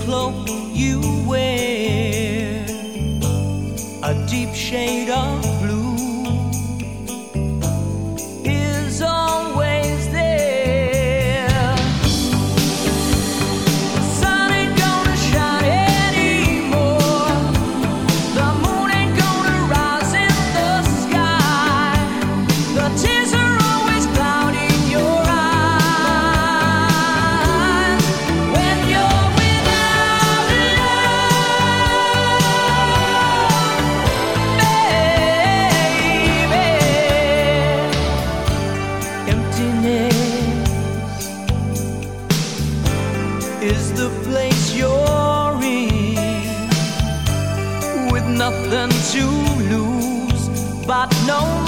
cloak you wear, a deep shade of blue, is always there. The sun ain't gonna shine anymore, the moon ain't gonna rise in the sky, the tears are always clouding your eyes when you're without love, baby. Emptiness is the place you're in, with nothing to lose but no